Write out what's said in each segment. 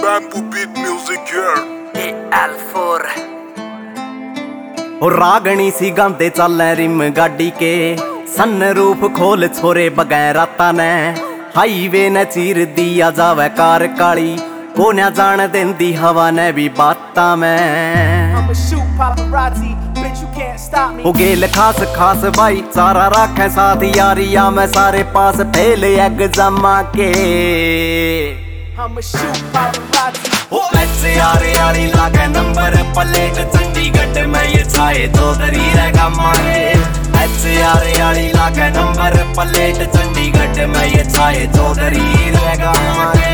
Bamboo beat music here. L4 और रागणी सी गांदे चले रिम गाड़ी के सन रूप खोल छोरे बगैर राता ने हाईवे ने चीर दिया जावे कार काली को न जान देंदी हवा ने भी बाता में वो गेल खास खास भाई सारा रखे साथ यारिया में सारे पास फेल एग्जामा के ओ ऐसे यारे यारी लागे नंबर प्लेट चंडीगढ़ में ये छाए तो दरी रहेगा मारे ऐसे यारे यारी लागे नंबर प्लेट चंडीगढ़ में ये छाए तो दरी रहेगा मारे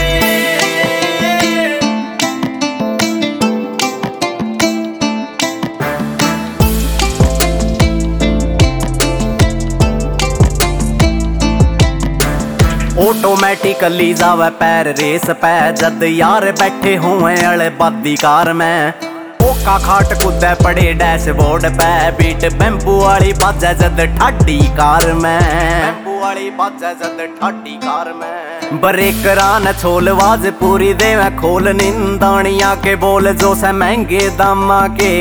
ऑटोमेटिकली जावे पैर रेस पे जद यार बैठे हुए अड़े बादी कार में ओका खाट कुदे पड़े डैशबोर्ड पे बीट बैम्बू वाली बाजे जद ठाडी कार में बैम्बू वाली बाजे जद ठाडी कार में ब्रेक रान छोलवाज पूरी देवे खोल निंदानिया के बोल जो से महंगे दामा के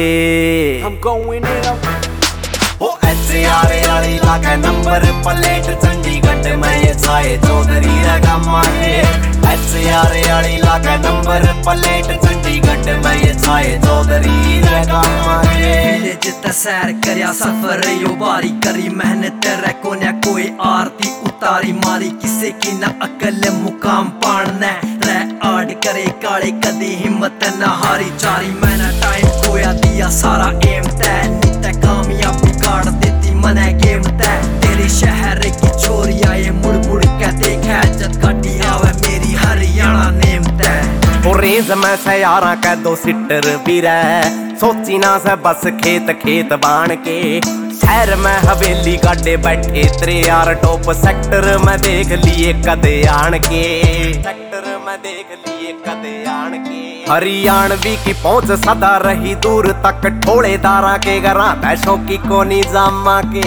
ओ ऐसे यारे यारी लागे नंबर प्लेट चंडीगढ़ में ये छाए चौधरी रहेगा मारे ऐसे यारे यारी लागे नंबर प्लेट चंडीगढ़ में ये छाए चौधरी रहेगा मारे जित सैर करया सफर यो बारी करी मेहनत रे कोन्या कोई आरती उतारी मारी किसे की न अकल मुकाम पाने रे आड़ करे काले कदी हिम्मत न हारी चारी मैंने टाइम खोया दिया सारा एम तय नित कामयाबी काट देती मने गेम तय तेरी शहर की छोरिया ये मुड़ मुड़ के देखे जद काटी आवे मेरी हरियाणा नेम तय और रेंज में से यारा कह दो सिटर भी रह सोची ना से बस खेत खेत बाण के शहर में हवेली गाड़े बैठे तेरे यार टॉप सेक्टर में देख लिए कदे आन के सेक्टर में देख लिए कदे आन के हरियाणवी की पहुंच सदा रही दूर तक ठोड़ेदारा के घरा पैसों की कोनी जामा के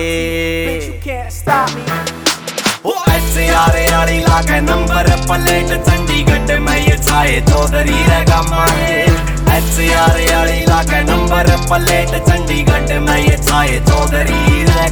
ओ ऐसे यारे यारी लागे नंबर प्लेट चंडीगढ़ में ये छाए चौधरी रहेगा मारे ऐसे यारे यारी लागे नंबर प्लेट चंडीगढ़ में ये छाए चौधरी